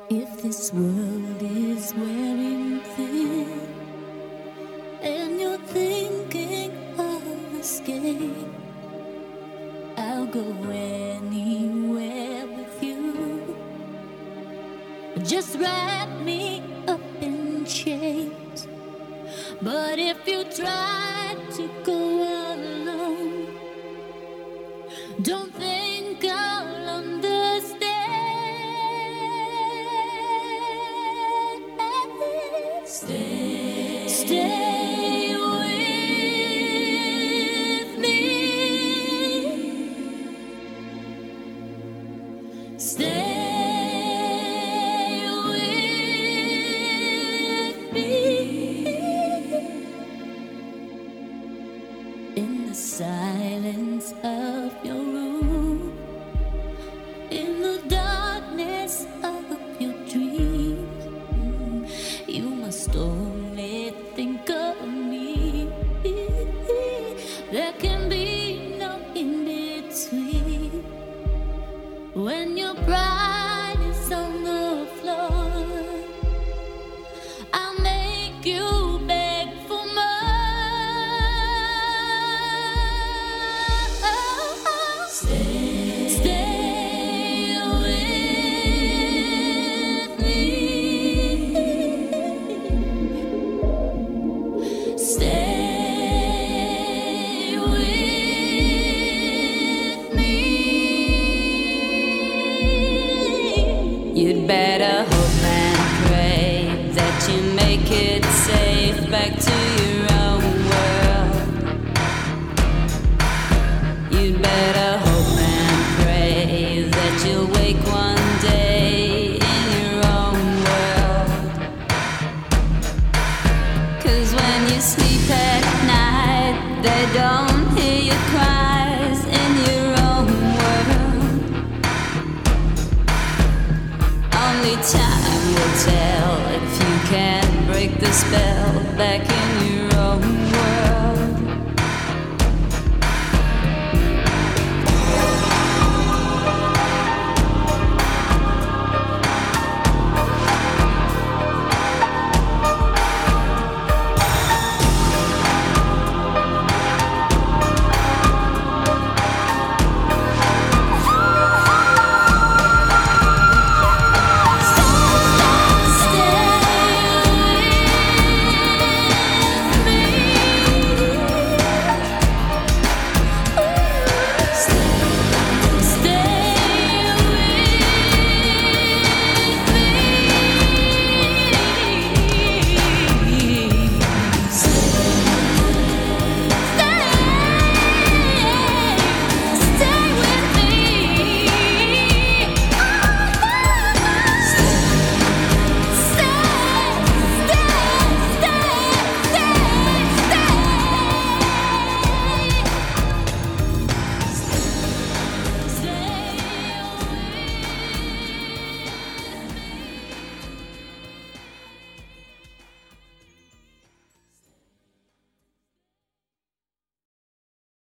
If this world is wearing thin and you're thinking of escape, I'll go anywhere with you. Just wrap me up in chains. But if you try to go alone, don't think I'll understand. Stay with me. Stay with me. In the silence of your room, in the darkness of your dreams, you must only think of me. There can be no in between. When your pride is on the floor, I'll make you beg for more. Stay with me. Stay with me. You'd better hope and pray that you make it safe back to your own world. You'd better hope and pray that you'll wake one day in your own world. 'Cause when you sleep at night, they don't hear your cries in your own world. Only time will tell if you can break the spell back in your